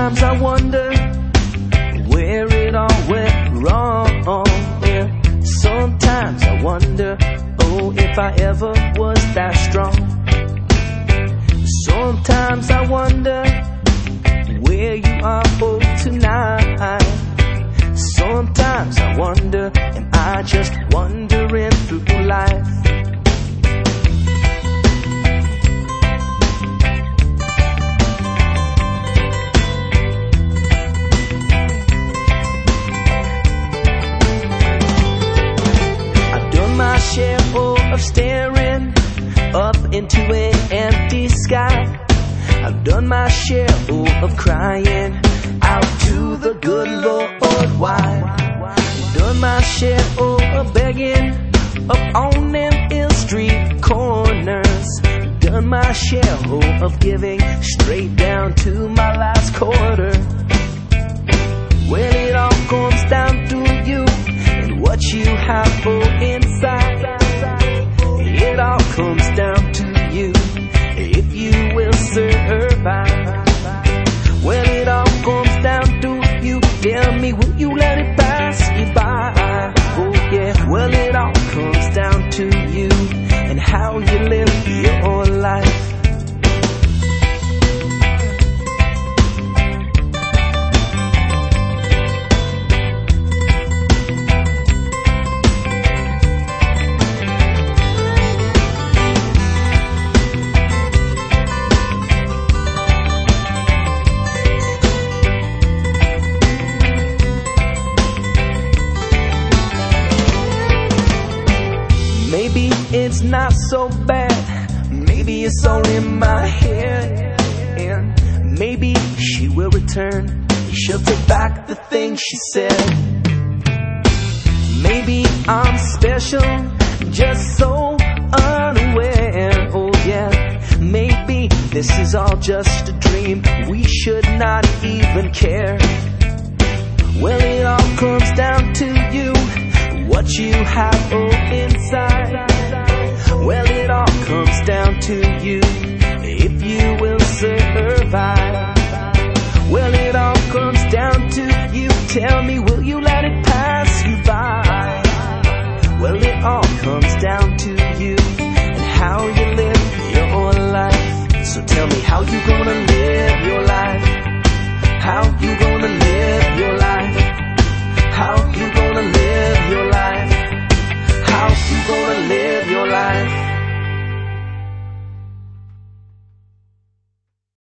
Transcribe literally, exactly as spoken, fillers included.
Sometimes I wonder where it all went wrong. Yeah. Sometimes I wonder, oh, if I ever was that strong. Sometimes I wonder where you are, oh, tonight. Sometimes I wonder, am I just wandering through life? My share of staring up into an empty sky. I've done my share of crying out to the good Lord why. I've done my share of begging up on them ill street corners. Done my share of giving straight down to my last quarter. Well, it all comes down to you and what you have for inside. It all comes down to you if you will survive. Well, it all comes down to you. Tell me, will you let it pass you by? Oh yeah. Well, it all comes down to you and how you live your life. Maybe it's not so bad, maybe it's all in my head. And maybe she will return, she'll take back the things she said. Maybe I'm special, just so unaware. Oh yeah, maybe this is all just a dream, we should not even care. Well, it all comes down to you, what you have oh inside. Well, it all comes down to you if you will survive. Well, it all comes down to you. Tell me, will you let it pass you by? Well, it all comes down to you and how you live your life. So tell me, how you gonna live your life? How you gonna live your life? How you gonna live your life? How you gonna